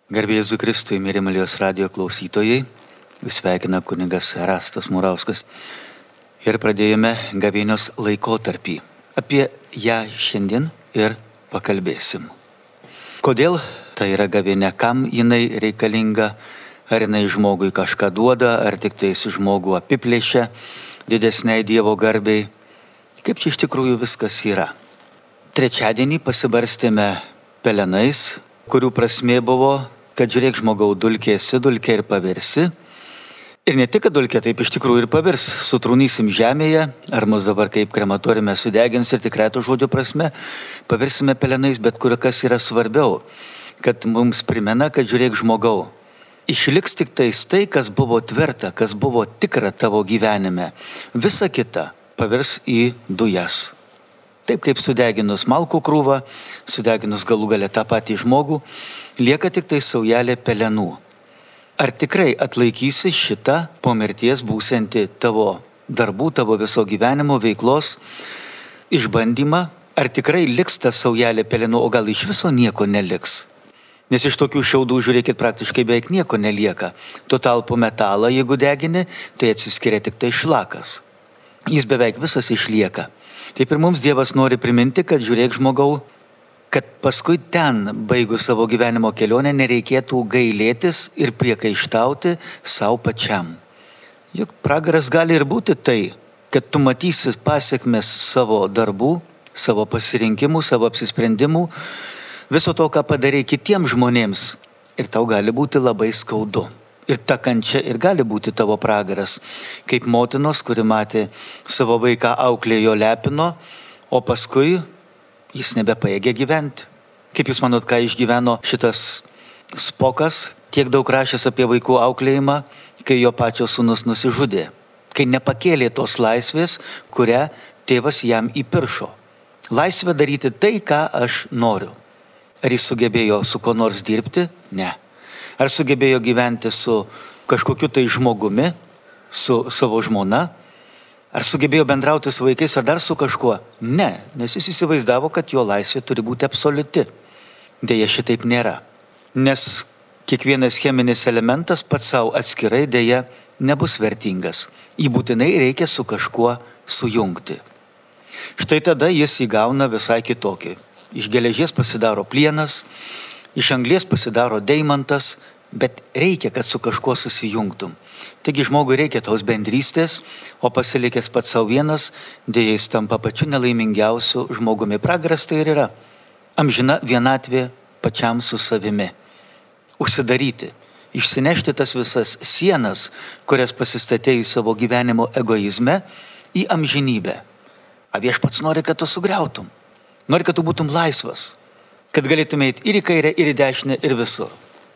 Garbė Jėzui Kristui, mėly Marijos radijo klausytojai, jūs sveikina kunigas Erastas Murauskas. Ir pradėjome gavėnios laikotarpį. Apie ją šiandien ir pakalbėsim. Kodėl tai yra gavėnia, kam jinai reikalinga, ar jinai žmogui kažką duoda, ar tik tai žmogų apiplėšia didesniai Dievo garbei. Kaip čia iš tikrųjų viskas yra. Trečiadienį pasibarstėme pelenais, kurių prasmė buvo, kad žiūrėk žmogau, dulkė esi, dulkė ir pavirsi. Ir ne tik, kad dulkė taip iš tikrųjų ir pavirs, sutrūnysim žemėje, ar mus dabar kaip krematoriume sudegins ir tikrai to žodžio prasme, pavirsime pelenais, bet kur kas yra svarbiau, kad mums primena, kad žiūrėk žmogau, išliks tik tais tai, kas buvo tvirta, kas buvo tikra tavo gyvenime. Visa kita pavirs į dujas. Taip kaip sudeginus malkų krūvą, sudeginus galų galę tą patį žmogų, lieka tik tai saujelė pelenų. Ar tikrai atlaikysi šitą po mirties būsianti tavo darbų, tavo viso gyvenimo veiklos išbandymą? Ar tikrai liks ta saujelė pelenų, o gal iš viso nieko neliks? Nes iš tokių šiaudų, žiūrėkit, praktiškai beveik nieko nelieka. Tuo tarpu metalą, jeigu degini, tai atsiskiria tik tai šlakas. Jis beveik visas išlieka. Taip ir mums Dievas nori priminti, kad žiūrėk žmogau, kad paskui ten, baigus savo gyvenimo kelionę, nereikėtų gailėtis ir priekaištauti savo pačiam. Juk pragaras gali ir būti tai, kad tu matysi pasiekmes savo darbų, savo pasirinkimų, savo apsisprendimų, viso to, ką padarė kitiems žmonėms, ir tau gali būti labai skaudu. Ir ta kančia ir gali būti tavo pragaras, kaip motinos, kuri matė savo vaiką auklėjo lepino, o paskui jis nebepaėgė gyventi. Kaip jūs manot, ką išgyveno šitas Spokas, tiek daug rašęs apie vaikų auklėjimą, kai jo pačios sūnus nusižudė, kai nepakėlė tos laisvės, kurią tėvas jam įpiršo. Laisvė daryti tai, ką aš noriu. Ar jis sugebėjo su ko nors dirbti? Ne. Ar sugebėjo gyventi su kažkokiu tai žmogumi, su savo žmona? Ar sugebėjo bendrauti su vaikais ar dar su kažkuo? Ne, nes jis įsivaizdavo, kad jo laisvė turi būti absoliuti. Deja, šitaip nėra. Nes kiekvienas cheminis elementas pats savo atskirai deja nebus vertingas. Jį būtinai reikia su kažkuo sujungti. Štai tada jis įgauna visai kitokį. Iš geležies pasidaro plienas, iš anglies pasidaro deimantas, bet reikia, kad su kažkuo susijungtum. Taigi žmogui reikia tos bendrystės, o pasilikęs pats savo vienas, dėja jis tampa pačiu nelaimingiausiu žmogumi. Pragaras tai ir yra amžina vienatvė pačiam su savimi. Užsidaryti, išsinešti tas visas sienas, kurias pasistatė į savo gyvenimo egoizme, į amžinybę. A Viešpats nori, kad tu sugriautum. Nori, kad tu būtum laisvas. Kad galėtume eiti ir į kairę, ir į dešinę, ir visur.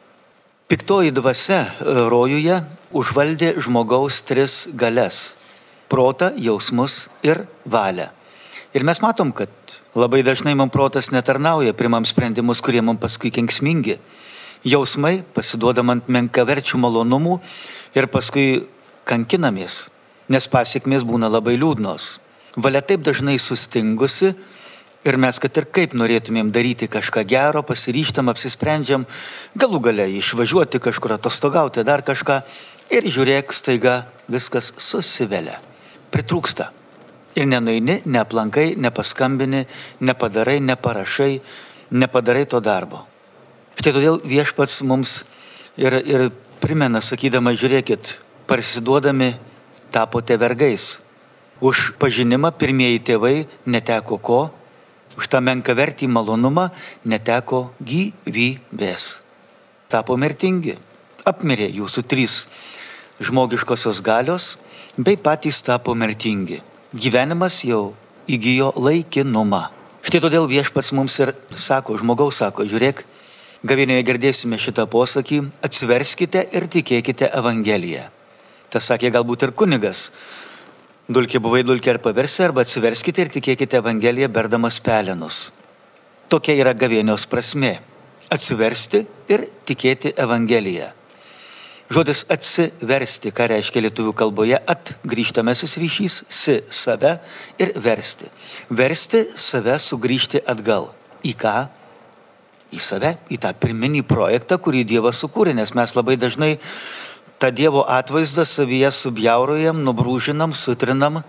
Piktoji dvasia rojuje užvaldė žmogaus 3 galias – protą, jausmus ir valią. Ir mes matom, kad labai dažnai mums protas netarnauja, priimam sprendimus, kurie mums paskui kenksmingi. Jausmai pasiduodam ant menkaverčių malonumų ir paskui kankinamės, nes pasiekmės būna labai liūdnos. Valia taip dažnai sustingusi, ir mes, kad ir kaip norėtumėm daryti kažką gero, pasiryžtam, apsisprendžiam, galų gale išvažiuoti kažkur atostogauti, dar kažką, ir žiūrėk, staiga viskas susivelia. Pritrūksta. Ir nenueini, neaplankai, nepaskambini, nepadarai, neparašai, nepadarai to darbo. Štai todėl Viešpats mums ir primena, sakydama, žiūrėkit, parsiduodami tapote vergais. Už pažinimą pirmieji tėvai neteko ko? Už tą menkavertį malonumą neteko gyvybės. Tapo mirtingi. Apmirė jūsų 3 žmogiškosios galios, bei patys tapo mirtingi. Gyvenimas jau įgijo laikinumą. Štai todėl Viešpats mums ir sako, žmogaus sako, žiūrėk, gavėnioje girdėsime šitą posakį, atsiverskite ir tikėkite Evangeliją. Tas sakė galbūt ir kunigas. Dulkė buvai, dulkė ar paversi, arba atsiverskite ir tikėkite Evangeliją berdamas pelenus. Tokia yra gavėnios prasmė. Atsiversti ir tikėti Evangeliją. Žodis atsiversti, ką reiškia lietuvių kalboje, grįžtamasis ryšys, save ir versti. Versti save sugrįžti atgal. Į ką? į save, į tą pirminį projektą, kurį Dievas sukūrė, nes mes labai dažnai tą Dievo atvaizdą savyje subjaurojam, nubrūžinam, sutrinam,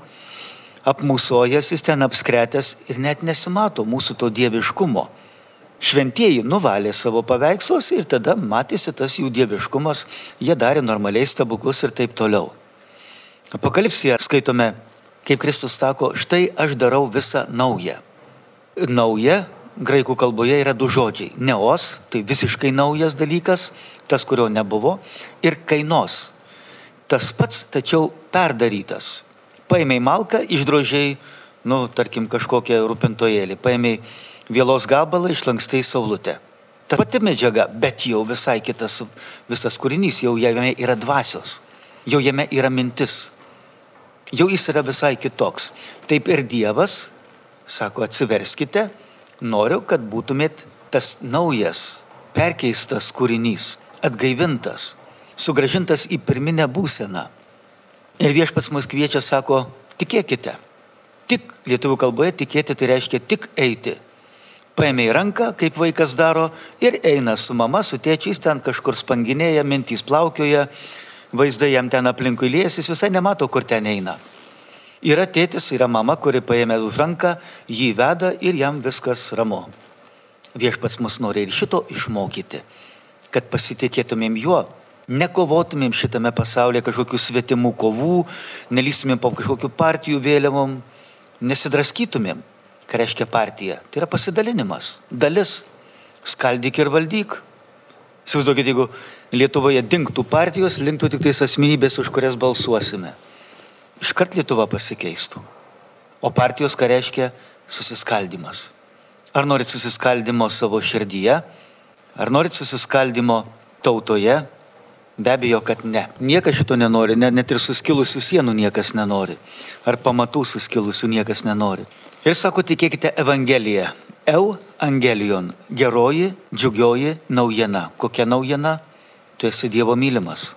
apmūsojęs jis ten apskretęs ir net nesimato mūsų to dieviškumo. Šventieji nuvalė savo paveikslus ir tada matėsi tas jų dieviškumas, jie darė normaliai stebuklus ir taip toliau. Apokalipsėje skaitome, kaip Kristus sako, štai aš darau visą naują. Nauja graikų kalboje yra du žodžiai. Neos, tai visiškai naujas dalykas, tas, kurio nebuvo, ir kainos. Tas pats, tačiau perdarytas. Paėmei malką, išdrožiai, tarkim, kažkokią rūpintojėlį. Paėmei vielos gabalą, išlankstai saulutę. Ta pati medžiaga, bet jau visai kitas visas kūrinys, jau jame yra dvasios, jau jame yra mintis. Jau jis yra visai kitoks. Taip ir Dievas sako, atsiverskite, noriu, kad būtumėt tas naujas, perkeistas kūrinys, atgaivintas, sugrąžintas į pirminę būseną. Ir Viešpats mus kviečia, sako, tikėkite. Tik lietuvių kalboje tikėti tai reiškia tik eiti. Paėmė į ranką, kaip vaikas daro, ir eina su mama, su tėčiais, ten kažkur spanginėja, mintys plaukioja, vaizdai jam ten aplinkui liejasi, jis visai nemato, kur ten eina. Yra tėtis, yra mama, kuri paėmė už ranką, jį veda ir jam viskas ramu. Viešpats mus nori ir šito išmokyti, kad pasitikėtumėm juo, nekovotumėm šitame pasaulyje kažkokių svetimų kovų, nelystumėm po kažkokių partijų vėliavom, nesidraskytumėm. Ką reiškia partija? Tai yra pasidalinimas, dalis, skaldyk ir valdyk. Įsivaizduokit, jeigu Lietuvoje dingtų partijos, linktų tik tais asmenybės, už kurias balsuosime. Iškart Lietuva pasikeistų. O partijos ką reiškia? Susiskaldymas. Ar norit susiskaldimo savo širdyje? Ar norit susiskaldimo tautoje? Be abejo, kad ne. Niekas šito nenori, net ir suskilusių sienų niekas nenori. Ar pamatų suskilusių niekas nenori. Ir sako, tikėkite Evangeliją. Evangelion, geroji, džiugioji naujiena. Kokia naujiena? Tu esi Dievo mylimas.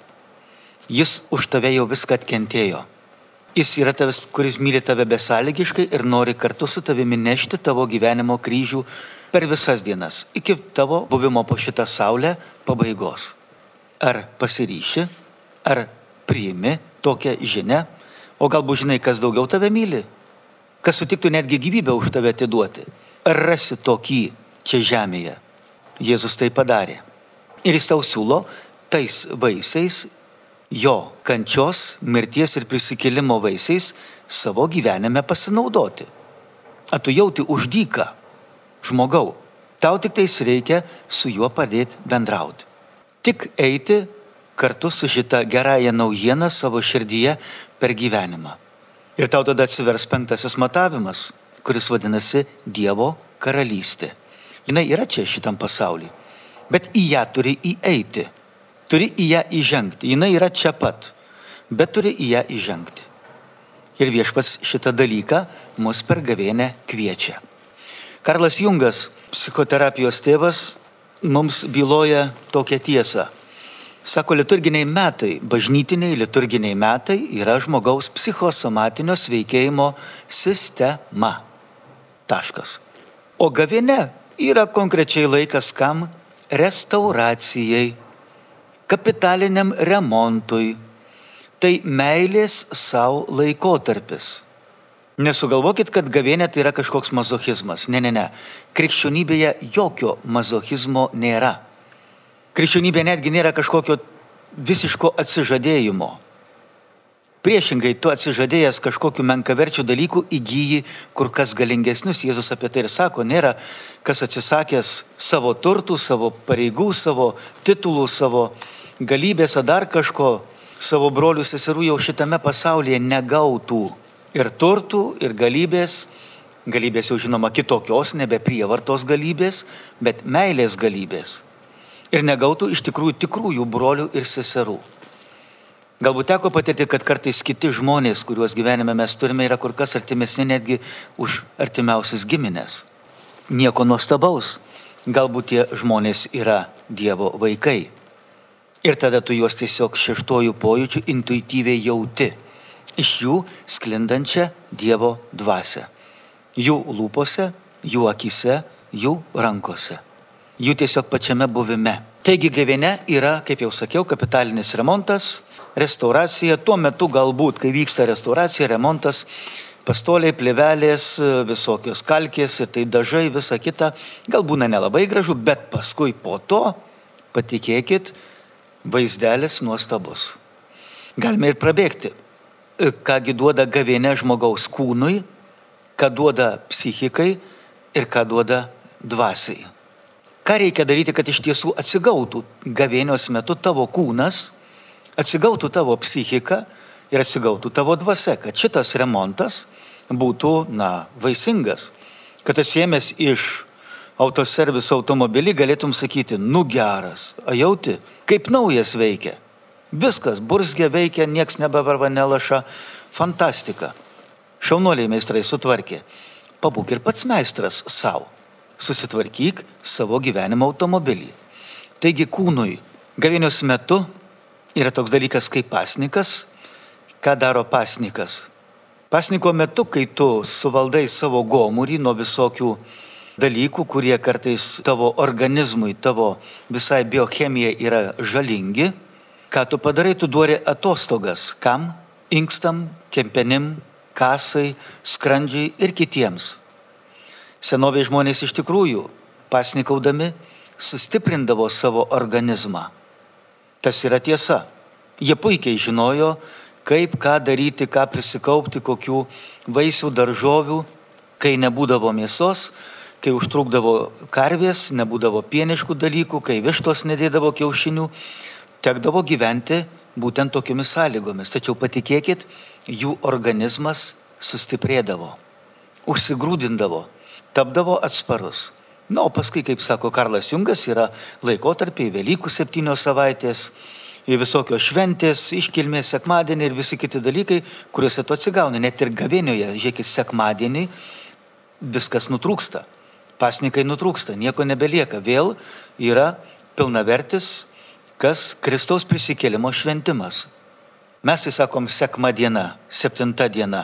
Jis už tave jau viską atkentėjo. Jis yra tavas, kuris myli tave besąlygiškai ir nori kartu su tavimi nešti tavo gyvenimo kryžių per visas dienas, iki tavo buvimo po šitą saulę pabaigos. Ar pasiryši, ar priimi tokią žinią, o galbūt žinai, kas daugiau tave myli, kas sutiktų netgi gyvybę už tave atiduoti. Ar rasi tokį čia žemėje? Jėzus tai padarė. Ir jis tau siūlo tais vaisiais, jo kančios, mirties ir prisikėlimo vaisiais savo gyvenime pasinaudoti. A tu jauti už dyką, žmogau, tau tik tais reikia su juo padėti bendrauti. Tik eiti kartu su šita gerąją naujieną savo širdyje per gyvenimą. Ir tau tada atsivers 5 matavimas, kuris vadinasi Dievo karalystė. Jinai yra čia šitam pasauly, bet į ją turi įeiti. Turi į ją įžengti. Jinai yra čia pat, bet turi į ją įžengti. Ir Viešpats šitą dalyką mus per gavėnią kviečia. Karlas Jungas, psichoterapijos tėvas, mums byloja tokią tiesą. Sako, liturginiai metai, bažnytiniai liturginiai metai yra žmogaus psichosomatinio sveikėjimo sistema. Taškas. O gavėnia yra konkrečiai laikas kam? Restauracijai, kapitaliniam remontui. Tai meilės savo laikotarpis. Nesugalvokit, kad gavėnė tai yra kažkoks mazochizmas. Ne. Krikščionybėje jokio mazochizmo nėra. Krikščionybė netgi nėra kažkokio visiško atsižadėjimo. Priešingai, tu atsižadėjęs kažkokiu menkaverčių dalykų įgyji kur kas galingesnius. Jėzus apie tai ir sako, nėra kas atsisakęs savo turtų, savo pareigų, savo titulų, savo galybės, ar dar kažko, savo brolių seserų jau šitame pasaulyje negautų. Ir turtų, ir galybės jau žinoma kitokios, nebe prievartos galybės, bet meilės galybės. Ir negautų iš tikrųjų brolių ir seserų. Galbūt teko patirti, kad kartais kiti žmonės, kuriuos gyvenime mes turime, yra kur kas artimesni netgi už artimiausius giminės. Nieko nuostabaus. Galbūt tie žmonės yra Dievo vaikai. Ir tada tu juos tiesiog šeštojų pojūčių intuityviai jauti. Iš jų sklindančią Dievo dvasią. Jų lūpose, jų akise, jų rankose. jų tiesiog pačiame buvime. Taigi gavėnia yra, kaip jau sakiau, kapitalinis remontas, restauracija. Tuo metu galbūt, kai vyksta restauracija, remontas, pastoliai, plėvelės, visokios kalkės ir tai dažai, visa kita, gal būna nelabai gražu, bet paskui po to, patikėkit, vaizdelis nuostabus. Galime ir prabėgti. Kągi duoda gavėnia žmogaus kūnui, ką duoda psichikai ir ką duoda dvasiai. Ką reikia daryti, kad iš tiesų atsigautų gavėnios metu tavo kūnas, atsigautų tavo psichika ir atsigautų tavo dvasia, kad šitas remontas būtų, vaisingas. Kad atsiėmęs iš autoserviso automobilį galėtum sakyti, geras, jauti, kaip naujas veikia. Viskas, burzgia veikia, nieks nebevarva, nelaša. Fantastika. Šaunuoliai meistrai sutvarkė. Pabūk ir pats meistras savo. Susitvarkyk savo gyvenimo automobilį. Taigi kūnui gavėnios metu yra toks dalykas kaip pasnikas. Ką daro pasnikas? Pasniko metu, kai tu suvaldai savo gomurį nuo visokių dalykų, kurie kartais tavo organizmui, tavo visai biochemijai yra žalingi, ką tu padarai, tu duori atostogas. Kam? Inkstam, kepenim, kasai, skrandžiai ir kitiems. Senovės žmonės iš tikrųjų, pasnikaudami, sustiprindavo savo organizmą. Tas yra tiesa. Jie puikiai žinojo, kaip ką daryti, ką prisikaupti, kokių vaisių, daržovių, kai nebūdavo mėsos, kai užtrukdavo karvės, nebūdavo pieniškų dalykų, kai vištos nedėdavo kiaušinių, tekdavo gyventi būtent tokiomis sąlygomis. Tačiau patikėkit, jų organizmas sustiprėdavo, užsigrūdindavo, tapdavo atsparus. O paskui, kaip sako Karlas Jungas, yra laikotarpiai, Velykų 7 savaitės, visokios šventės, iškilmės, sekmadienį ir visi kiti dalykai, kuriuose tu atsigauni. Net ir gavėnioje, žiūrėkit, sekmadienį viskas nutrūksta. Pasnikai nutrūksta, nieko nebelieka. Vėl yra pilnavertis, kas Kristaus prisikėlimo šventimas. Mes tai sakom sekmadiena, 7 diena.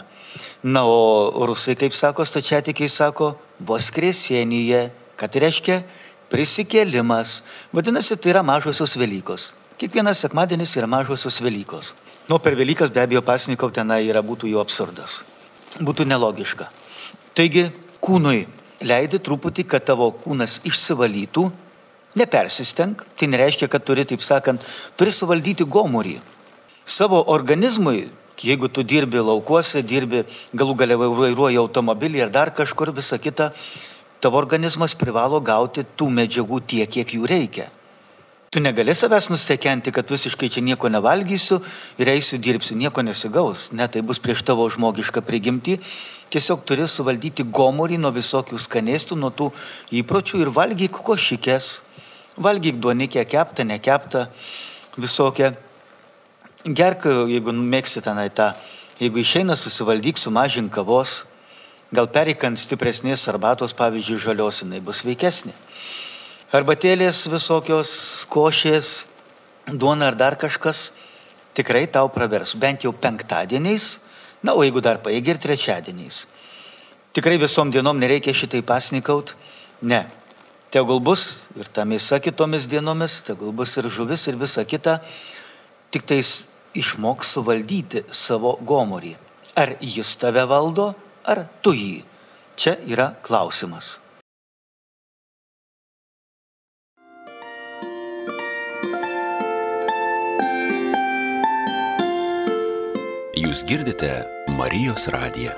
O rusai, kaip sako, stačiatikiai sako, voskresėnyje, kad reiškia prisikėlimas. Vadinasi, tai yra mažosios Velykos. Kiekvienas sekmadienis yra mažosios Velykos. Per Velykas be abejo pasnikau tenai būtų jau absurdas. Būtų nelogiška. Taigi, kūnui leidi truputį, kad tavo kūnas išsivalytų, nepersistenk, tai nereiškia, kad turi, taip sakant, turi suvaldyti gomurį. Savo organizmui, jeigu tu dirbi laukuose, dirbi galų gale vairuoji automobilį ir dar kažkur visą kitą, tavo organizmas privalo gauti tų medžiagų tiek, kiek jų reikia. Tu negali savęs nustekenti, kad visiškai čia nieko nevalgysiu ir eisiu dirbsiu, nieko nesigaus. Ne, tai bus prieš tavo žmogišką prigimtį. Tiesiog turi suvaldyti gomurį nuo visokių skanėstų, nuo tų įpročių ir valgyk košikės, valgyk duonikę, keptą, nekeptą, visokią. Gerk, jeigu mėgsi tenai tą, jeigu išeina susivaldyk, sumažink kavos, gal pereik ant stipresnės arbatos, pavyzdžiui, žalios, jinai bus sveikesnė. Arbatėlės visokios, košės, duona ar dar kažkas tikrai tau pravers, bent jau penktadieniais, o jeigu dar paėgi ir trečiadieniais. Tikrai visom dienom nereikia šitai pasnikaut, ne. Tegul bus ir ta mėsa kitomis dienomis, tegul bus ir žuvis ir visa kita, tik tais išmok suvaldyti savo gomurį. Ar jis tave valdo, ar tu jį? Čia yra klausimas. Jūs girdite Marijos radiją.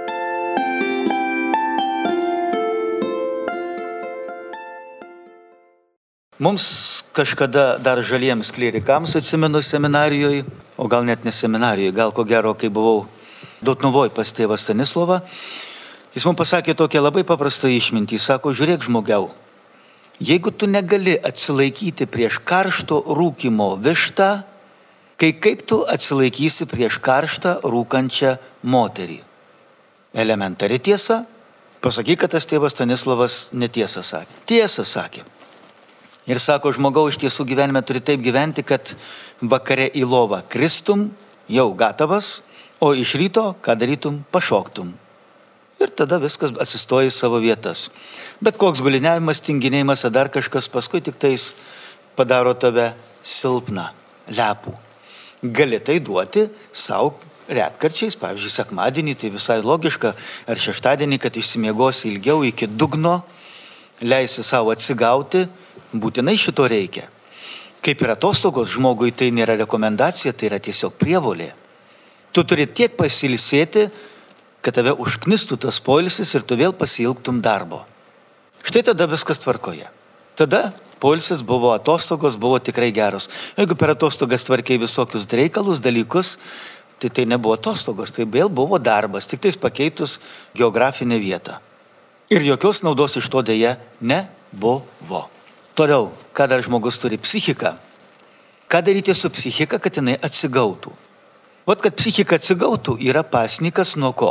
Mums kažkada dar žaliems klierikams, atsimenu, seminarijoje, o gal net ne seminarijoje, gal ko gero, kai buvau Dotnuvoj pas tėvą Stanislovą, jis mums pasakė tokią labai paprastą išmintį. Sako, žiūrėk žmogiau, jeigu tu negali atsilaikyti prieš karšto rūkymo vištą, kaip tu atsilaikysi prieš karštą rūkančią moterį? Elementari tiesa. Pasakyk, kad tas tėvas Stanislovas netiesą sakė. Tiesą sakė. Ir sako, žmogau, iš tiesų gyvenime turi taip gyventi, kad vakare į lovą kristum, jau gatavas, o iš ryto, ką darytum, pašoktum. ir tada viskas atsistoja į savo vietas. Bet koks guliniavimas, tinginėjimas ar dar kažkas paskui tik tais padaro tave silpną, lepų. Gali tai duoti savo retkarčiais, pavyzdžiui, sekmadienį, tai visai logiška, ar šeštadienį, kad išsimiegosi ilgiau iki dugno, leisi savo atsigauti, būtinai šito reikia. Kaip ir atostogos žmogui, tai nėra rekomendacija, tai yra tiesiog prievolė. Tu turi tiek pasilsėti, kad tave užknistų tas poilsis ir tu vėl pasiilgtum darbo. Štai tada viskas tvarkoje. Tada poilsis buvo, atostogos buvo tikrai geros. Jeigu per atostogas tvarkiai visokius reikalus, dalykus, tai nebuvo atostogos, tai vėl buvo darbas, tik tais pakeitus geografinę vietą. Ir jokios naudos iš to dėja nebuvo. Toliau, ką dar žmogus turi? Psichika. Ką daryti su psichika, kad jinai atsigautų? Vat, kad psichika atsigautų, yra pasnikas nuo ko?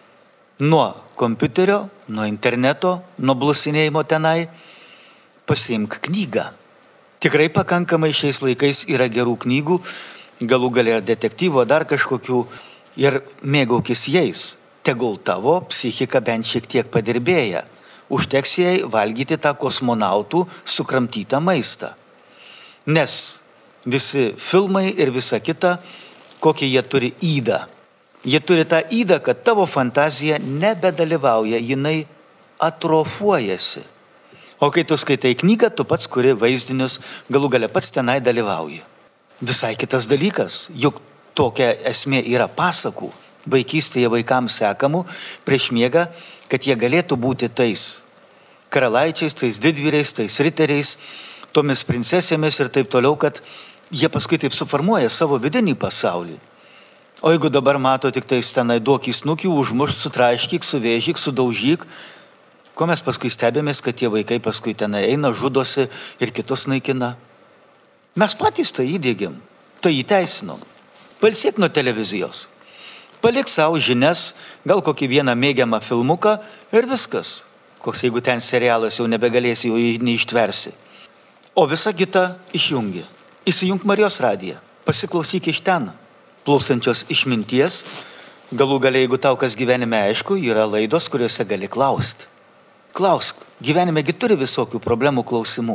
Nuo kompiuterio, nuo interneto, nuo blusinėjimo tenai. Pasiimk knygą. Tikrai pakankamai šiais laikais yra gerų knygų, galų galia ir detektyvo, dar kažkokių, ir mėgaukis jais. Tegul tavo psichika bent šiek tiek padirbėja. Užteks jai valgyti tą kosmonautų sukramtytą maistą. Nes visi filmai ir visa kita, kokį jie turi ydą. Jie turi tą ydą, kad tavo fantazija nebedalyvauja, jinai atrofuojasi. O kai tu skaitai knygą, tu pats kuri vaizdinius, galų galia pats tenai dalyvauji. Visai kitas dalykas, juk tokia esmė yra pasakų, vaikystėje vaikams sekamų prieš miegą, kad jie galėtų būti tais karalaičiais, tais didvyriais, tais riteriais, tomis princesėmis ir taip toliau, kad jie paskui taip suformuoja savo vidinį pasaulį. O jeigu dabar mato tik tais tenai duok į snukį, užmušk, sutraiškyk, suvėžyk, sudaužyk, ko mes paskui stebėmės, kad tie vaikai paskui tenai eina, žudosi ir kitus naikina. Mes patys tai įdėgiam, tai įteisinom. Pailsėk nuo televizijos. Palik savo žinias, gal kokį vieną mėgiamą filmuką ir viskas. Koks jeigu ten serialas jau nebegalėsi, jau neištversi. O visą kitą išjungi. Įsijunk Marijos radiją. Pasiklausyk iš ten. Plausančios išminties. Galų galia, jeigu tau kas gyvenime aišku, yra laidos, kuriuose gali klausti. Klausk. Gyvenimegi turi visokių problemų, klausimų.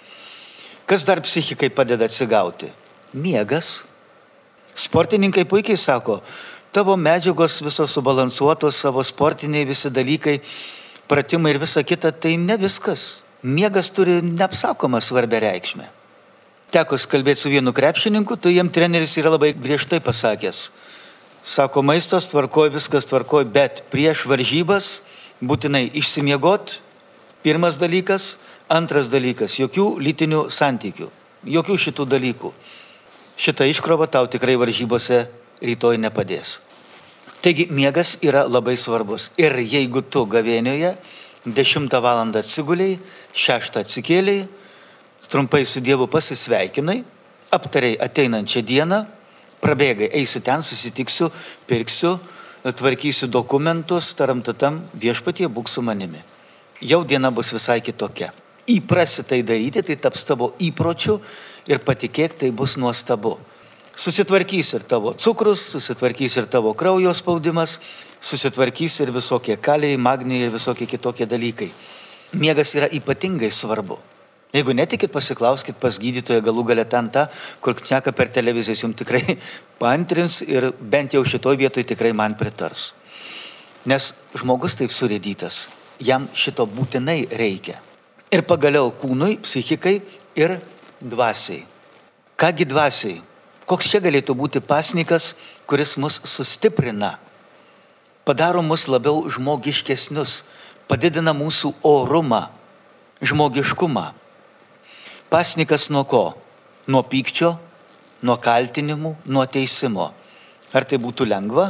Kas dar psichikai padeda atsigauti? Miegas. Sportininkai puikiai sako, tavo medžiagos visos subalansuotos, savo sportiniai visi dalykai, pratimai ir visa kita, tai ne viskas. Miegas turi neapsakomą svarbę reikšmę. Teko kalbėti su vienu krepšininku, tai jam treneris yra labai griežtai pasakęs. Sako, maistas tvarkoj, viskas tvarkoj, bet prieš varžybas būtinai išsimiegot, pirmas dalykas. Antras dalykas, jokių lytinių santykių, jokių šitų dalykų. Šita iškrova tau tikrai varžybose rytoj nepadės. Taigi miegas yra labai svarbus. Ir jeigu tu gavėnioje 10 valandą atsiguliai, 6 atsikėliai, trumpai su Dievu pasisveikinai, aptariai ateinančią dieną, prabėgai, eisiu ten, susitiksiu, pirksiu, tvarkysiu dokumentus, taramtatam, viešpatie būk su manimi. Jau diena bus visai kitokia. Įprasi tai daryti, tai taps tavo įpročiu ir patikėk, tai bus nuostabu. Susitvarkys ir tavo cukrus, susitvarkys ir tavo kraujo spaudimas, susitvarkys ir visokie kaliai, magniai ir visokie kitokie dalykai. Miegas yra ypatingai svarbu. Jeigu netikit, pasiklauskit pas gydytoją, galų galia ten tą, kur šneka per televizijas, jums tikrai paantrins ir bent jau šitoj vietoj tikrai man pritars. Nes žmogus taip surėdytas, jam šito būtinai reikia. Ir pagaliau kūnui, psichikai ir dvasiai. Kągi dvasiai? Koks čia galėtų būti pasnikas, kuris mus sustiprina, padaro mus labiau žmogiškesnius, padidina mūsų orumą, žmogiškumą. Pasnikas nuo ko? Nuo pykčio, nuo kaltinimų, nuo teisimo. Ar tai būtų lengva?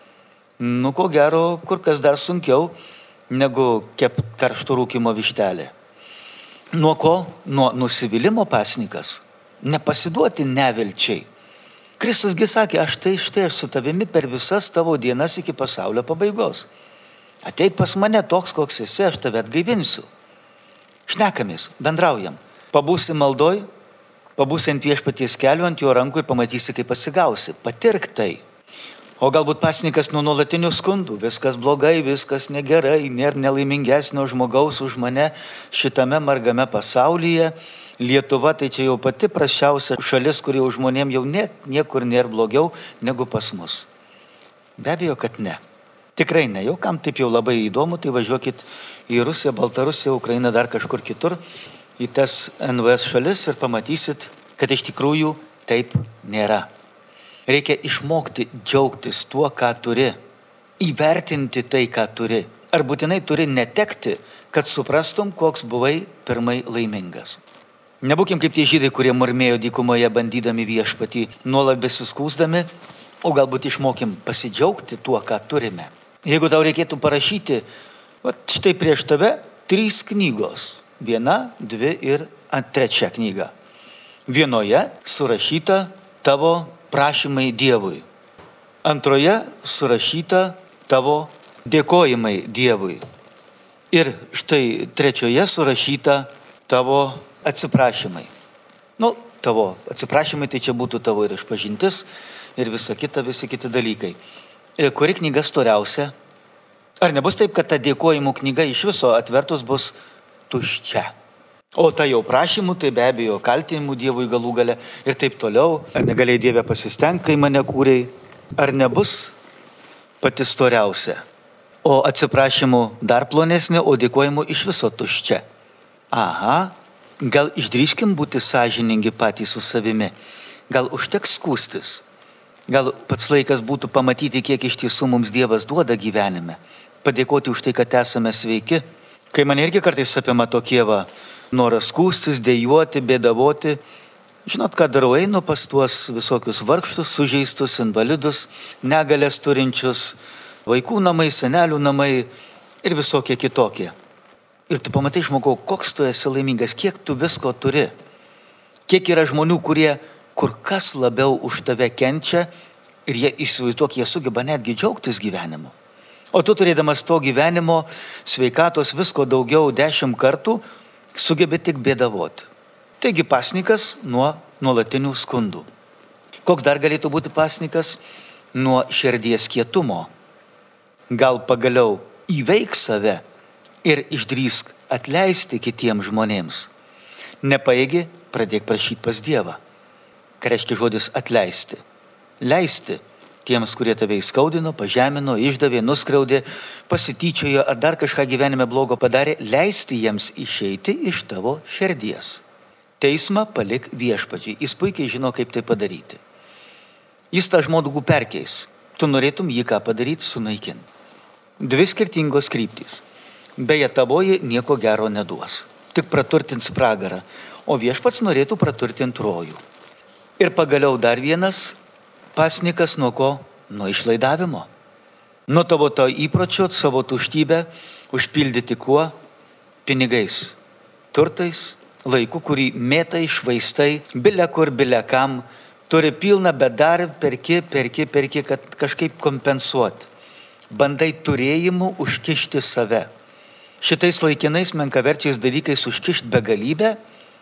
Ko gero, kur kas dar sunkiau negu kept karšto rūkymo vištelė. Nuo ko? Nuo nusivylimo pasnikas. Nepasiduoti nevilčiai. Kristusgi sakė, aš su tavimi per visas tavo dienas iki pasaulio pabaigos. Ateik pas mane toks, koks esi, aš tave atgaivinsiu. Šnekamės, bendraujam. Pabūsi maldoj, pabūsi ant viešpaties kelių, ant jo rankų ir pamatysi, kaip atsigausi. Patirk tai. O galbūt pasninkas nuo nuolatinių skundų. Viskas blogai, viskas negerai, nėra nelaimingesnio žmogaus už mane šitame margame pasaulyje. Lietuva tai čia jau pati prasčiausia šalis, kuri už žmonėm jau niekur nėra blogiau negu pas mus. Be abejo, kad ne. Tikrai ne. Jau kam taip jau labai įdomu, tai važiuokit į Rusiją, Baltarusiją, Ukrainą, dar kažkur kitur, į tas NVS šalis ir pamatysit, kad iš tikrųjų taip nėra. Reikia išmokti džiaugtis tuo, ką turi. Įvertinti tai, ką turi. Ar būtinai turi netekti, kad suprastum, koks buvai pirmai laimingas. Nebūkim kaip tie žydai, kurie murmėjo dykumoje bandydami viešpatį, nuolat besiskųsdami, o galbūt išmokim pasidžiaugti tuo, ką turime. Jeigu tau reikėtų parašyti, štai prieš tave 3 knygos. 1, 2 ir 3 knyga. Vienoje surašyta tavo prašymai Dievui. Antroje surašyta tavo dėkojimai Dievui. Ir štai 3 surašyta tavo atsiprašymai. Tavo atsiprašymai, tai čia būtų tavo ir išpažintis, ir visa kita, visi kiti dalykai. Kuri knyga storiausia? Ar nebus taip, kad ta dėkojimų knyga iš viso atvertus bus tuščia? O ta jau prašymų, tai be abejo kaltinimų Dievui galų gale ir taip toliau. Ar negalėjai Dieve pasistengti, kai mane kūrei? Ar nebus pati storiausia? O atsiprašymų dar plonesnė, o dėkojimų iš viso tuščia. Aha. Gal išdrįskim būti sąžiningi patys su savimi. Gal užteks skųstis. Gal pats laikas būtų pamatyti, kiek iš tiesų mums Dievas duoda gyvenime. Padėkoti už tai, kad esame sveiki. Kai man irgi kartais apima tokie noras skųstis, dejuoti, bėdavoti. Žinot, ką darau, einu pas tuos visokius vargštus, sužeistus, invalidus, negalės turinčius, vaikų namai, senelių namai ir visokie kitokie. Ir tu pamatai, žmogau, koks tu esi laimingas, kiek tu visko turi. Kiek yra žmonių, kurie kur kas labiau už tave kenčia ir jie įsivaizduok, jie sugeba netgi džiaugtis gyvenimu. O tu turėdamas to gyvenimo, sveikatos, visko daugiau 10 kartų, sugebi tik bėdavoti. Taigi pasnikas nuo nuolatinių skundų. Koks dar galėtų būti pasnikas? Nuo širdies kietumo. Gal pagaliau įveik save ir išdrįsk atleisti kitiems žmonėms. Nepaėgi, pradėk prašyti pas Dievą. Ką reiškia žodis atleisti? Leisti tiems, kurie tave įskaudino, pažemino, išdavė, nuskriaudė, pasityčiojo ar dar kažką gyvenime blogo padarė, leisti jiems išeiti iš tavo širdies. Teismą palik viešpačiui. Jis puikiai žino, kaip tai padaryti. Jis tą žmogų perkeis. Tu norėtum jį ką padaryti, sunaikinti. 2 skirtingos kryptys. Beje, tavoji nieko gero neduos. Tik praturtins pragarą. O viešpats norėtų praturtinti rojų. Ir pagaliau dar vienas pasnikas nuo ko? Nuo išlaidavimo. Nuo tavo to įpročio, savo tuštybę užpildyti kuo? Pinigais, turtais, laiku, kurį mėtai, švaistai, bile kur, bile kam, turi pilną, bet dar perki, kad kažkaip kompensuoti. Bandai turėjimu užkišti save. Šitais laikinais menkaverčiais dalykais užkišti begalybę.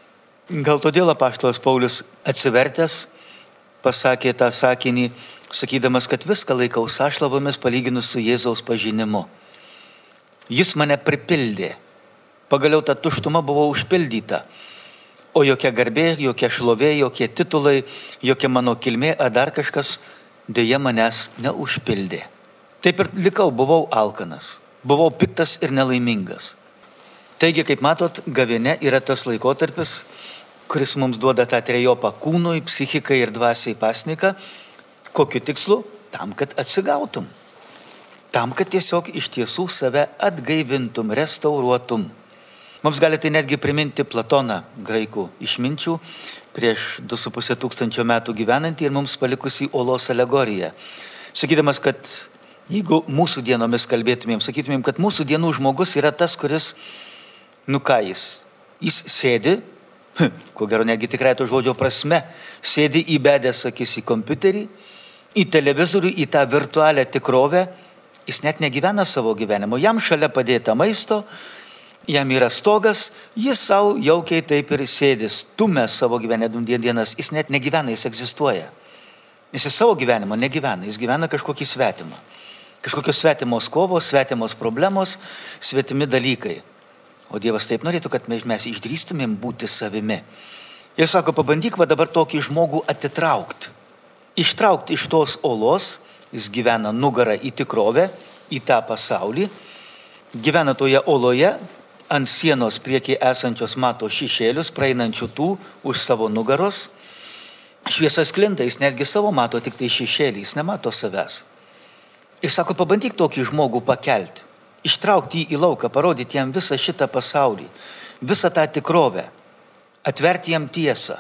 Gal todėl apaštalas Paulius atsivertęs pasakė tą sakinį, sakydamas, kad viską laikau sąšlavomis palyginus su Jėzaus pažinimu. Jis mane pripildė. Pagaliau ta tuštuma buvo užpildyta. O jokia garbė, jokia šlovė, jokie titulai, jokia mano kilmė, ar dar kažkas dėja manęs neužpildė. Taip ir likau, buvau alkanas. Buvau piktas ir nelaimingas. Taigi, kaip matot, gavėnia yra tas laikotarpis, kuris mums duoda tą trejopą kūnui, psichikai ir dvasiai pasniką. Kokiu tikslu? Tam, kad atsigautum. Tam, kad tiesiog iš tiesų save atgaivintum, restauruotum. Mums gali tai netgi priminti Platoną, graikų išminčių, prieš 2,5 tūkstančio metų gyvenantį ir mums palikusi olos alegoriją. Sakydamas, kad jeigu mūsų dienomis kalbėtumėm, sakytumėm, kad mūsų dienų žmogus yra tas, kuris, jis sėdi, ko gero negi tikrai to žodžio prasme, sėdi įbedęs akis į kompiuterį, į televizorių, į tą virtualią tikrovę, jis net negyvena savo gyvenimo, jam šalia padėta maisto, jam yra stogas, jis savo jaukiai taip ir sėdis, stumia savo gyvenimo dienas, jis net negyvena, jis egzistuoja. Nes jis savo gyvenimo negyvena, jis gyvena kažkokį svetimą. Kažkokios svetimos kovos, svetimos problemos, svetimi dalykai. O Dievas taip norėtų, kad mes išdrįstumėm būti savimi. Ir sako, pabandyk va dabar tokį žmogų atitraukti. Ištraukti iš tos olos, jis gyvena nugarą į tikrovę, į tą pasaulį. Gyvena toje oloje, ant sienos priekyje esančios mato šešėlius, praeinančių tų už savo nugaros. Šviesa sklinda, jis netgi savo mato tik tai šešėlį, jis nemato savęs. Ir sako, pabandyk tokį žmogų pakelti, ištraukti jį į lauką, parodyti jam visą šitą pasaulį, visą tą tikrovę, atverti jam tiesą.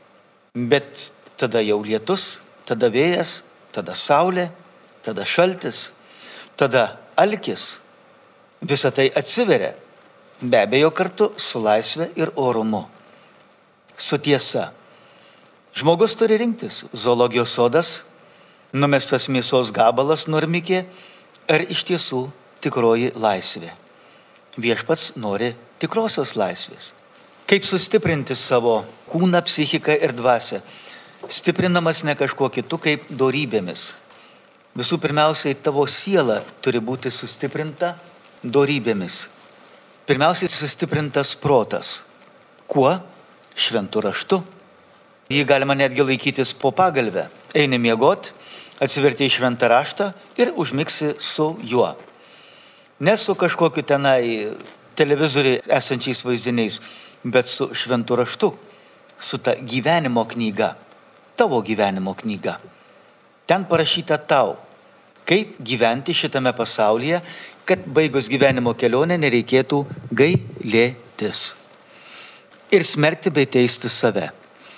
Bet tada jau lietus, tada vėjas, tada saulė, tada šaltis, tada alkis. Visą tai atsiveria, be abejo kartu su laisvė ir orumu, su tiesa. Žmogus turi rinktis, zoologijos sodas, numestas mėsos gabalas normikė, ar iš tiesų tikroji laisvė. Viešpats nori tikrosios laisvės. Kaip sustiprinti savo kūną, psichiką ir dvasią? Stiprinamas ne kažkuo kitu kaip dorybėmis. Visų pirmiausiai tavo siela turi būti sustiprinta dorybėmis. Pirmiausiai sustiprintas protas. Kuo? Šventu raštu. Jį galima netgi laikytis po pagalbę. Eini miegot, atsiverti į šventą raštą ir užmigsi su juo. Ne su kažkokiu tenai televizoriui esančiais vaizdiniais, bet su šventu raštu, su ta gyvenimo knyga, tavo gyvenimo knyga. Ten parašyta tau, kaip gyventi šitame pasaulyje, kad baigus gyvenimo kelionę nereikėtų gailėtis ir smerkti bei teisti save.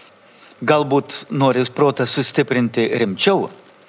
Galbūt nori protą sustiprinti rimčiau,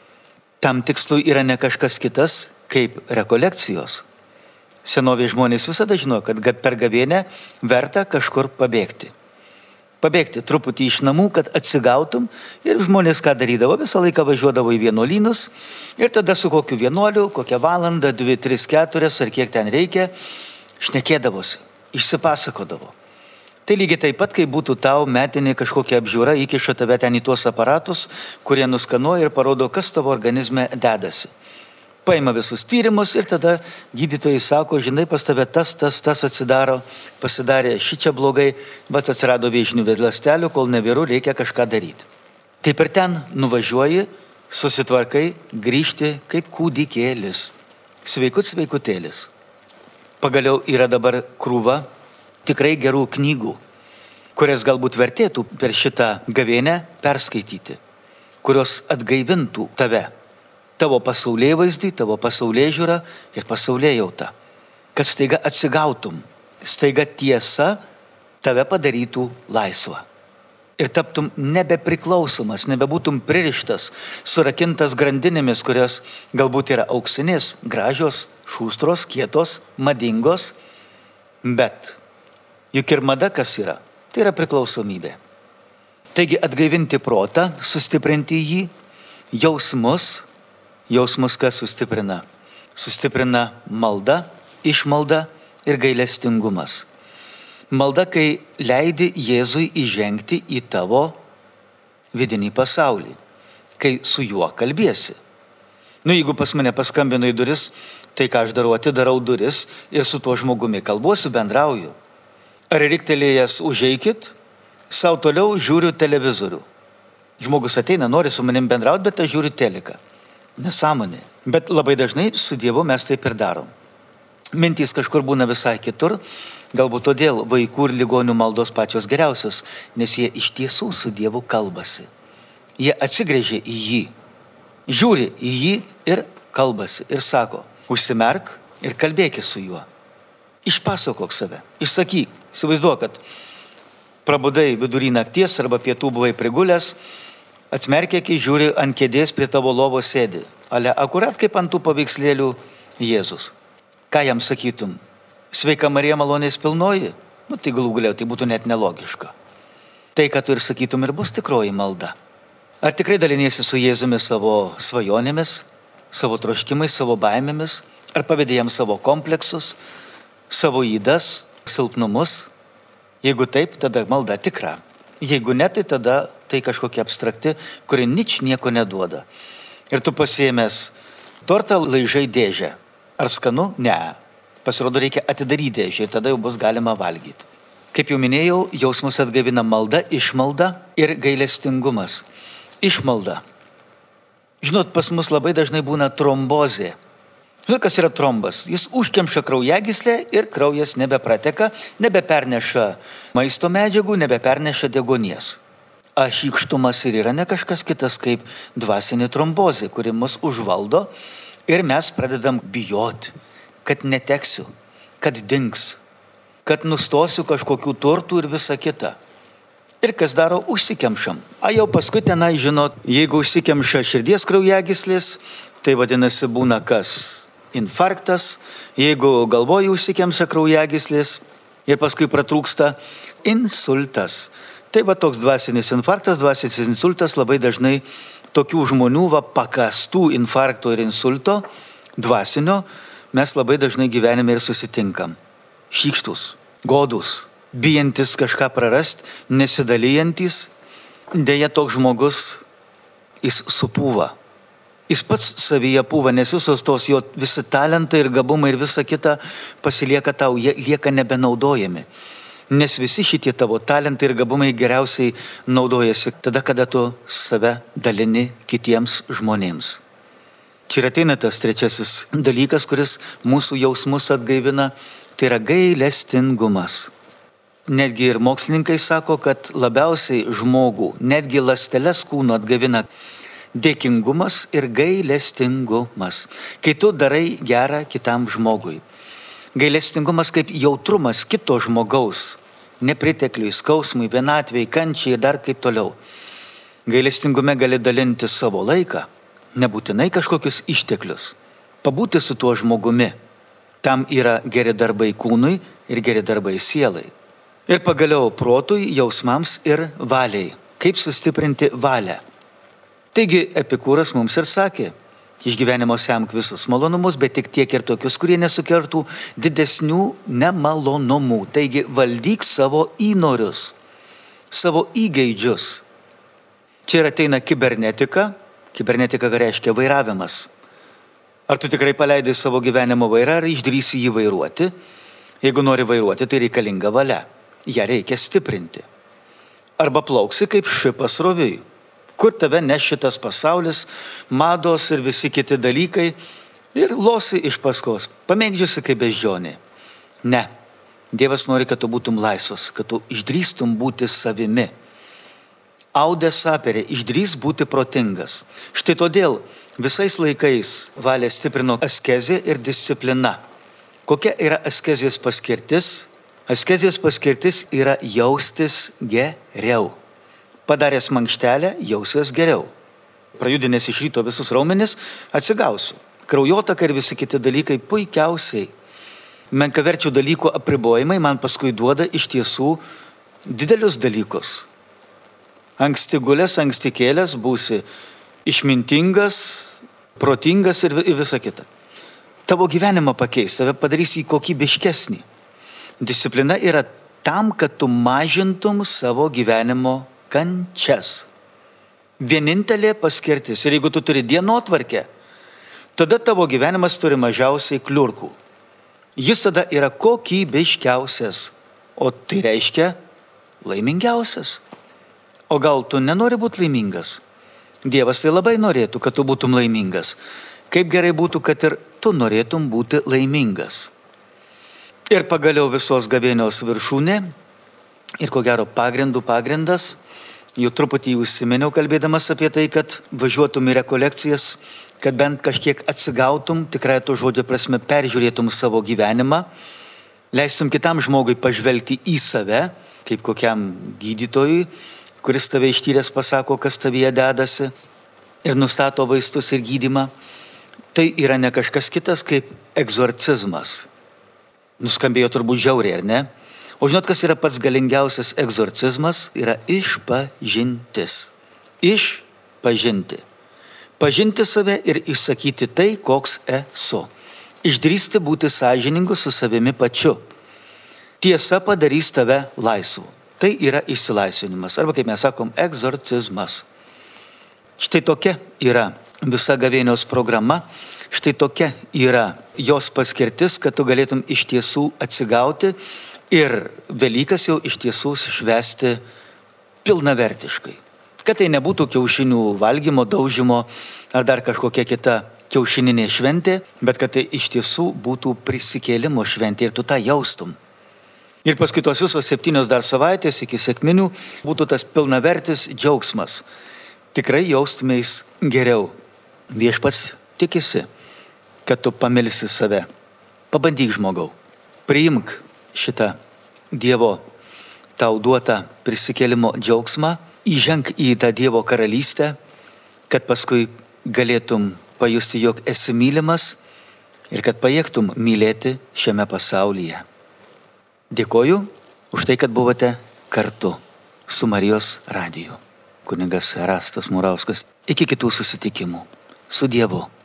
tam tikslui yra ne kažkas kitas kaip rekolekcijos. Senovės žmonės visada žino, kad per gavėnią verta kažkur pabėgti. Pabėgti truputį iš namų, kad atsigautum, ir žmonės ką darydavo, visą laiką važiuodavo į vienuolynus ir tada su kokiu vienuoliu, kokią valandą, 2, 3, 4 ar kiek ten reikia, šnekėdavosi, išsipasakodavo. Tai lygiai taip pat, kai būtų tau metinė kažkokia apžiūra, įkiša tave ten į tuos aparatus, kurie nuskanuoja ir parodo, kas tavo organizme dedasi. Paima visus tyrimus ir tada gydytojai sako, žinai, pas tave tas atsidaro, pasidarė šičia blogai, bet atsirado vėžinių ląstelių, kol neviru, reikia kažką daryti. Taip ir ten nuvažiuoji, susitvarkai, grįžti kaip kūdikėlis, sveikutėlis. Pagaliau yra dabar krūva tikrai gerų knygų, kurias galbūt vertėtų per šitą gavėnę perskaityti, kurios atgaivintų tave, tavo pasaulėvaizdį, tavo pasaulėžiūrą ir pasaulėjautą, kad staiga atsigautum, staiga tiesa tave padarytų laisvą. Ir taptum nebepriklausomas, nebebūtum pririštas, surakintas grandinėmis, kurios galbūt yra auksinės, gražios, šūstros, kietos, madingos, bet juk ir mada kas yra? Tai yra priklausomybė. Taigi atgaivinti protą, sustiprinti jį, jausmus kas sustiprina? Sustiprina malda, išmalda ir gailestingumas. Malda, kai leidi Jėzui įžengti į tavo vidinį pasaulį, kai su juo kalbiesi. Jeigu pas mane paskambino į duris, tai ką aš darau, atidarau duris ir su tuo žmogumi kalbuosiu, bendrauju. Ar riktelėjęs užeikit, savo toliau žiūriu televizorių. Žmogus ateina, nori su manim bendrauti, bet aš žiūriu teliką. Nesąmonė. Bet labai dažnai su Dievu mes taip ir darom. Mintys kažkur būna visai kitur, galbūt todėl vaikų ir ligonių maldos pačios geriausios, nes jie iš tiesų su Dievu kalbasi. Jie atsigręžia į jį, žiūri į jį ir kalbasi ir sako, užsimerk ir kalbėki su juo. Išpasakok save, išsakyk. Įsivaizduok, kad prabudai vidury nakties arba pietų buvai prigulęs, atsmerkė akis, žiūri ant kėdės prie tavo lovos sėdi. Ale akurat kaip ant tų paveikslėlių Jėzus. Ką jam sakytum? Sveika Marija, malonės pilnoji? Tai galų galiau, tai būtų net nelogiška. Tai, ką tu ir sakytum, ir bus tikroji malda. Ar tikrai daliniesi su Jėzumi savo svajonėmis, savo troškimais, savo baimėmis? Ar pavedi jam savo kompleksus, savo ydas, silpnumus? Jeigu taip, tada malda tikra. Jeigu ne, tai tada tai kažkokia abstrakti, kuri nieko neduoda. Ir tu pasiėmęs tortą laižai dėžę. Ar skanu? Ne. Pasirodo, reikia atidaryti dėžę ir tada jau bus galima valgyti. Kaip jau minėjau, jausmus atgaivina malda, išmalda ir gailestingumas. Išmalda. Žinot, pas mus labai dažnai būna trombozė. Žinot, kas yra trombas? Jis užkemša kraujagyslę ir kraujas nebeprateka, nebeperneša maisto medžiagų, nebeperneša deguonies. Šykštumas ir yra ne kažkas kitas kaip dvasinė trombozė, kuri mus užvaldo ir mes pradedam bijoti, kad neteksiu, kad dings, kad nustosiu kažkokių turtų ir visa kita. Ir kas daro, užsikemšam. Jau paskui tenai, žinot, jeigu užsikemša širdies kraujagyslės, tai vadinasi būna kas? Infarktas. Jeigu galvoje užsikemša kraujagyslės ir paskui pratrūksta insultas. Tai va toks dvasinis infarktas, dvasinis insultas labai dažnai tokių žmonių pakastų infarkto ir insulto dvasinio mes labai dažnai gyvenime ir susitinkam. Šykštus, godus, bijantis kažką prarast, nesidalijantis. Deja, toks žmogus, jis supūva. Jis pats savyje pūva, nes visos tos jo visi talentai ir gabumai ir visa kita pasilieka tau, jie lieka nebenaudojami. Nes visi šitie tavo talentai ir gabumai geriausiai naudojasi tada, kada tu save dalini kitiems žmonėms. Čia ir ateina tas trečiasis dalykas, kuris mūsų jausmus atgaivina, tai yra gailestingumas. Netgi ir mokslininkai sako, kad labiausiai žmogų, netgi ląsteles kūno atgaivina dėkingumas ir gailestingumas, kai tu darai gerą kitam žmogui. Gailestingumas kaip jautrumas kito žmogaus, nepritekliui, skausmui, vienatvei, kančiai ir dar kaip toliau. Gailestingume gali dalinti savo laiką, nebūtinai kažkokius išteklius, pabūti su tuo žmogumi. Tam yra geri darbai kūnui ir geri darbai sielai. Ir pagaliau protui, jausmams ir valiai. Kaip sustiprinti valią? Taigi Epikūras mums ir sakė, iš gyvenimo semk visus malonumus, bet tik tiek ir tokius, kurie nesukeltų didesnių nemalonumų. Taigi valdyk savo įnorius, savo įgeidžius. Čia ir ateina kibernetika. Kibernetika reiškia vairavimas. Ar tu tikrai paleidai savo gyvenimo vairą, ar išdrįsi jį vairuoti? Jeigu nori vairuoti, tai reikalinga valia. Ją reikia stiprinti. Arba plauksi kaip šipas roviui. Kur tave neš šitas pasaulis, mados ir visi kiti dalykai ir losi iš paskos, pamėgdžiusi kaip beždžionė. Ne, Dievas nori, kad tu būtum laisvas, kad tu išdrįstum būti savimi. Audė saperė, išdrįs būti protingas. Štai todėl visais laikais valią stiprino askezė ir disciplina. Kokia yra askezės paskirtis? Askezės paskirtis yra jaustis geriau. Padaręs mankštelę, jausiuos geriau. Prajudinęs iš ryto visus raumenis, atsigausiu. Kraujotaka ir visi kiti dalykai puikiausiai. Menkaverčių dalykų apribojimai man paskui duoda iš tiesų didelius dalykus. Anksti gulės, anksti kėlės, būsi išmintingas, protingas ir visa kita. Tavo gyvenimą pakeis, tave padarys į kokybiškesnį. Disciplina yra tam, kad tu mažintum savo gyvenimo kančias. Vienintelė paskirtis. Ir jeigu tu turi dienotvarkę, tada tavo gyvenimas turi mažiausiai kliurkų. Jis tada yra kokybiškiausias, o tai reiškia laimingiausias. O gal tu nenori būti laimingas? Dievas tai labai norėtų, kad tu būtum laimingas. Kaip gerai būtų, kad ir tu norėtum būti laimingas. Ir pagaliau visos gavėnios viršūnė, ir ko gero pagrindas, jau truputį užsiminiau kalbėdamas apie tai, kad važiuotum į rekolekcijas, kad bent kažkiek atsigautum, tikrai to žodžio prasme peržiūrėtum savo gyvenimą, leistum kitam žmogui pažvelgti į save, kaip kokiam gydytojui, kuris tave ištyręs pasako, kas tavyje dedasi ir nustato vaistus ir gydymą. Tai yra ne kažkas kitas kaip egzorcizmas. Nuskambėjo turbūt žiauriai, ar ne? O žinot, kas yra pats galingiausias egzorcizmas? Yra išpažintis. Išpažinti. Pažinti save ir išsakyti tai, koks esu. Išdrįsti būti sąžiningu su savimi pačiu. Tiesa padarys tave laisvu. Tai yra išsilaisvinimas, arba kaip mes sakom, egzorcizmas. Štai tokia yra visa gavėnios programa, štai tokia yra jos paskirtis, kad tu galėtum iš tiesų atsigauti ir Velykas jau iš tiesų švęsti pilnavertiškai. Kad tai nebūtų kiaušinių valgymo, daužymo ar dar kažkokia kita kiaušininė šventė, bet kad tai iš tiesų būtų prisikėlimo šventė ir tu tą jaustum. Ir paskui tos visos 7 dar savaitės iki sekminių būtų tas pilnavertis džiaugsmas. Tikrai jaustumės geriau. Viešpats tikisi, kad tu pamilsi save. Pabandyk, žmogau. Priimk šitą Dievo tau duotą prisikėlimo džiaugsmą. Įženk į tą Dievo karalystę, kad paskui galėtum pajusti, jog esi mylimas ir kad pajėgtum mylėti šiame pasaulyje. Dėkoju už tai, kad buvote kartu su Marijos radiju. Kunigas Erastas Murauskas. Iki kitų susitikimų. Su Dievu.